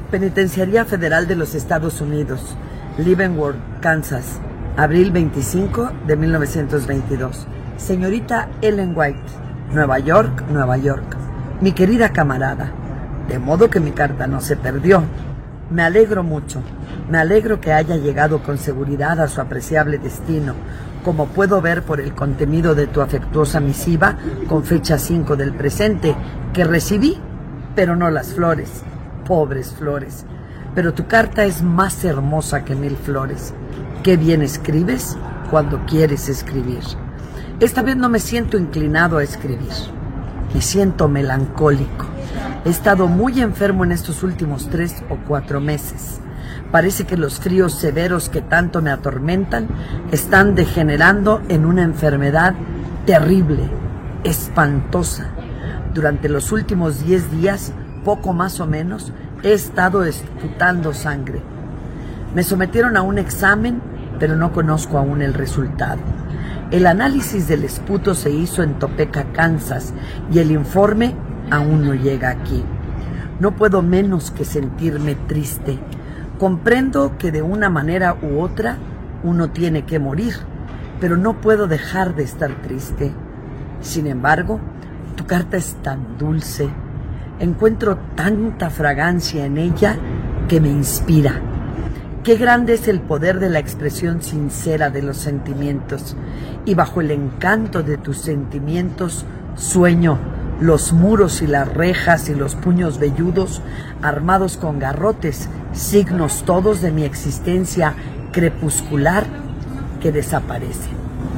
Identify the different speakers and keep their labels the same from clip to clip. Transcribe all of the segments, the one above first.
Speaker 1: Penitenciaría Federal de los Estados Unidos, Leavenworth, Kansas, abril 25 de 1922. Señorita Ellen White, Nueva York, Nueva York. Mi querida camarada, de modo que mi carta no se perdió. Me alegro mucho. Me alegro que haya llegado con seguridad a su apreciable destino, como puedo ver por el contenido de tu afectuosa misiva con fecha 5 del presente, que recibí, pero no las flores. Pobres flores. Pero tu carta es más hermosa que 1000 flores. Qué bien escribes cuando quieres escribir. Esta vez no me siento inclinado a escribir. Me siento melancólico. He estado muy enfermo en estos últimos 3 o 4 meses. Parece que los fríos severos que tanto me atormentan están degenerando en una enfermedad terrible, espantosa. Durante los últimos 10 días, poco más o menos, he estado esputando sangre. Me sometieron a un examen, pero no conozco aún el resultado. El análisis del esputo se hizo en Topeka, Kansas, y el informe aún no llega aquí. No puedo menos que sentirme triste. Comprendo que de una manera u otra uno tiene que morir, pero no puedo dejar de estar triste. Sin embargo, tu carta es tan dulce. Encuentro tanta fragancia en ella que me inspira. Qué grande es el poder de la expresión sincera de los sentimientos. Y bajo el encanto de tus sentimientos sueño los muros y las rejas y los puños velludos armados con garrotes, signos todos de mi existencia crepuscular que desaparecen.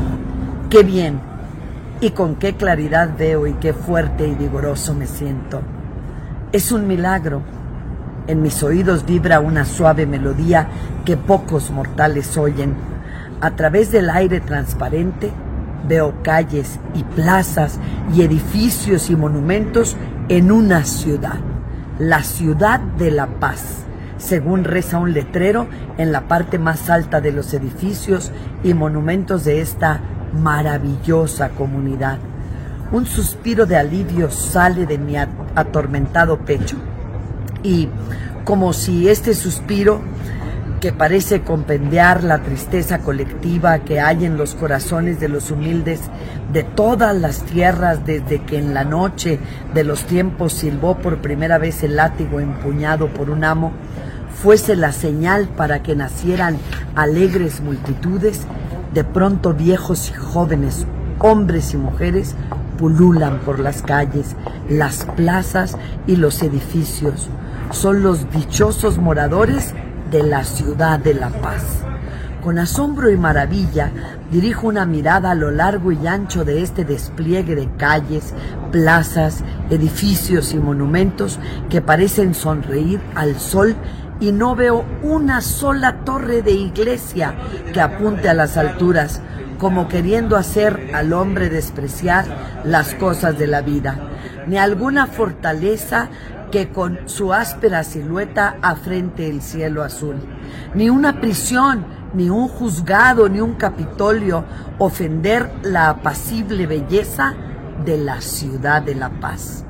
Speaker 1: Qué bien y con qué claridad veo y qué fuerte y vigoroso me siento. Es un milagro. En mis oídos vibra una suave melodía que pocos mortales oyen. A través del aire transparente veo calles y plazas y edificios y monumentos en una ciudad. La ciudad de la paz, según reza un letrero en la parte más alta de los edificios y monumentos de esta maravillosa comunidad. Un suspiro de alivio sale de mi atormentado pecho y, como si este suspiro, que parece compendiar la tristeza colectiva que hay en los corazones de los humildes de todas las tierras desde que en la noche de los tiempos silbó por primera vez el látigo empuñado por un amo, fuese la señal para que nacieran alegres multitudes, de pronto viejos y jóvenes, hombres y mujeres, pululan por las calles, las plazas y los edificios. Son los dichosos moradores de la ciudad de la paz. Con asombro y maravilla dirijo una mirada a lo largo y ancho de este despliegue de calles, plazas, edificios y monumentos que parecen sonreír al sol, y no veo una sola torre de iglesia que apunte a las alturas, como queriendo hacer al hombre despreciar las cosas de la vida, ni alguna fortaleza que con su áspera silueta afrente el cielo azul, ni una prisión, ni un juzgado, ni un capitolio ofender la apacible belleza de la ciudad de la paz.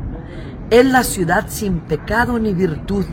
Speaker 1: Es la ciudad sin pecado ni virtud.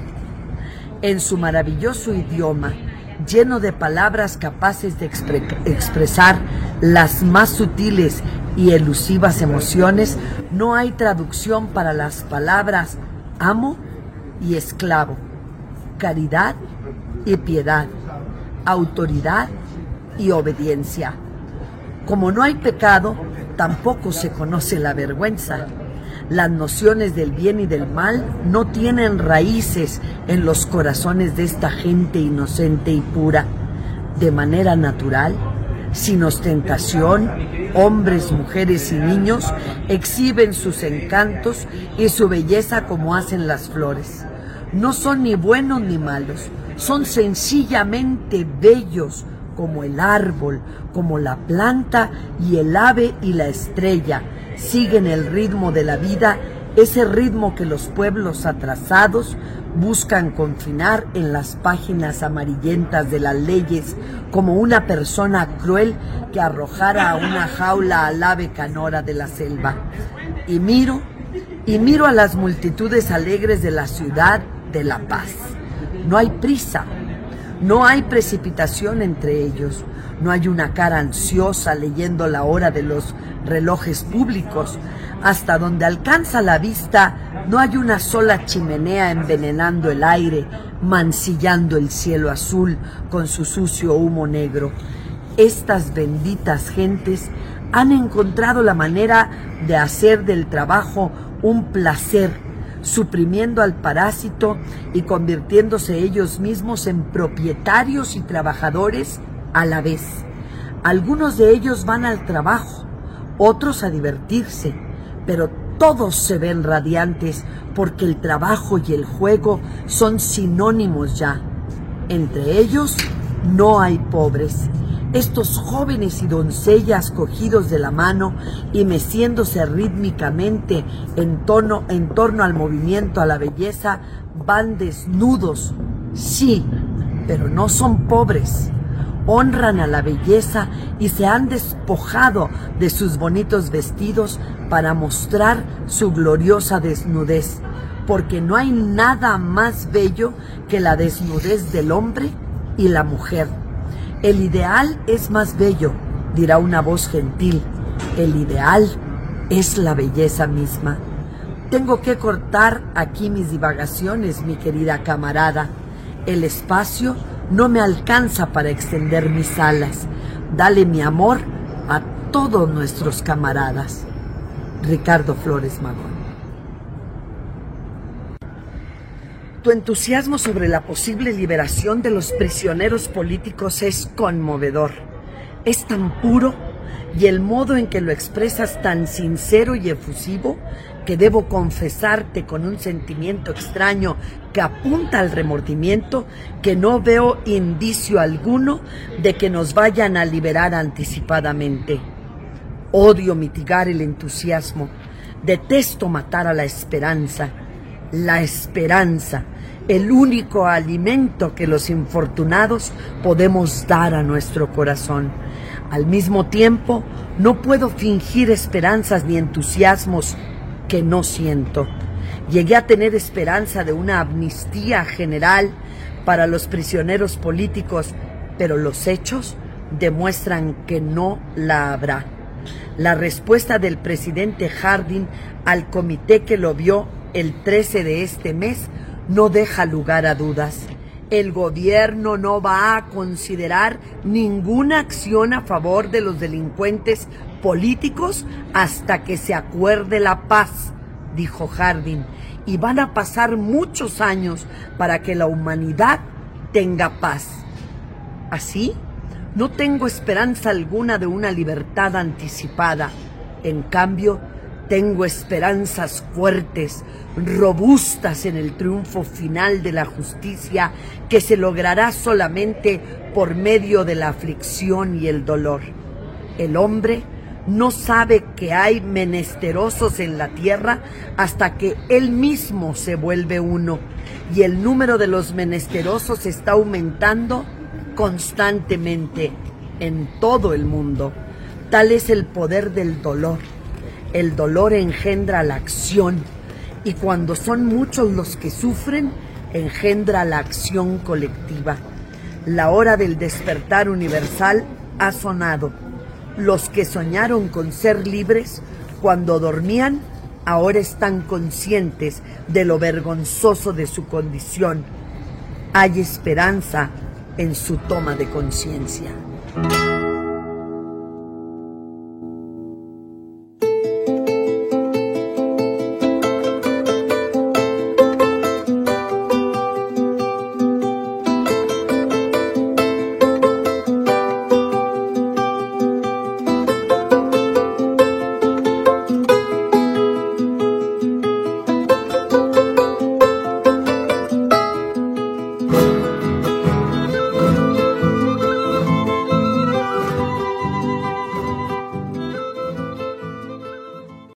Speaker 1: En su maravilloso idioma, lleno de palabras capaces de expresar las más sutiles y elusivas emociones, no hay traducción para las palabras amo y esclavo, caridad y piedad, autoridad y obediencia. Como no hay pecado, tampoco se conoce la vergüenza. Las nociones del bien y del mal no tienen raíces en los corazones de esta gente inocente y pura. De manera natural, sin ostentación, hombres, mujeres y niños exhiben sus encantos y su belleza como hacen las flores. No son ni buenos ni malos, son sencillamente bellos, como el árbol, como la planta y el ave y la estrella. Siguen el ritmo de la vida, ese ritmo que los pueblos atrasados buscan confinar en las páginas amarillentas de las leyes, como una persona cruel que arrojara a una jaula al ave canora de la selva. Y miro a las multitudes alegres de la ciudad de la paz. No hay prisa, no hay precipitación entre ellos, no hay una cara ansiosa leyendo la hora de los relojes públicos. Hasta donde alcanza la vista, no hay una sola chimenea envenenando el aire, mancillando el cielo azul con su sucio humo negro. Estas benditas gentes han encontrado la manera de hacer del trabajo un placer, suprimiendo al parásito y convirtiéndose ellos mismos en propietarios y trabajadores a la vez. Algunos de ellos van al trabajo, otros a divertirse, pero todos se ven radiantes porque el trabajo y el juego son sinónimos ya. Entre ellos no hay pobres. Estos jóvenes y doncellas cogidos de la mano y meciéndose rítmicamente en torno al movimiento, a la belleza, van desnudos, sí, pero no son pobres. Honran a la belleza y se han despojado de sus bonitos vestidos para mostrar su gloriosa desnudez, porque no hay nada más bello que la desnudez del hombre y la mujer. El ideal es más bello, dirá una voz gentil. El ideal es la belleza misma. Tengo que cortar aquí mis divagaciones, mi querida camarada. El espacio no me alcanza para extender mis alas. Dale mi amor a todos nuestros camaradas. Ricardo Flores Magón. Tu entusiasmo sobre la posible liberación de los prisioneros políticos es conmovedor. Es tan puro y el modo en que lo expresas tan sincero y efusivo que debo confesarte con un sentimiento extraño que apunta al remordimiento que no veo indicio alguno de que nos vayan a liberar anticipadamente. Odio mitigar el entusiasmo, detesto matar a la esperanza. La esperanza, el único alimento que los infortunados podemos dar a nuestro corazón. Al mismo tiempo, no puedo fingir esperanzas ni entusiasmos que no siento. Llegué a tener esperanza de una amnistía general para los prisioneros políticos, pero los hechos demuestran que no la habrá. La respuesta del presidente Harding al comité que lo vio el 13 de este mes no deja lugar a dudas. El gobierno no va a considerar ninguna acción a favor de los delincuentes políticos hasta que se acuerde la paz, dijo Harding, y van a pasar muchos años para que la humanidad tenga paz. Así, no tengo esperanza alguna de una libertad anticipada. En cambio, tengo esperanzas fuertes, robustas en el triunfo final de la justicia que se logrará solamente por medio de la aflicción y el dolor. El hombre no sabe que hay menesterosos en la tierra hasta que él mismo se vuelve uno, y el número de los menesterosos está aumentando constantemente en todo el mundo. Tal es el poder del dolor. El dolor engendra la acción, y cuando son muchos los que sufren, engendra la acción colectiva. La hora del despertar universal ha sonado. Los que soñaron con ser libres cuando dormían, ahora están conscientes de lo vergonzoso de su condición. Hay esperanza en su toma de conciencia.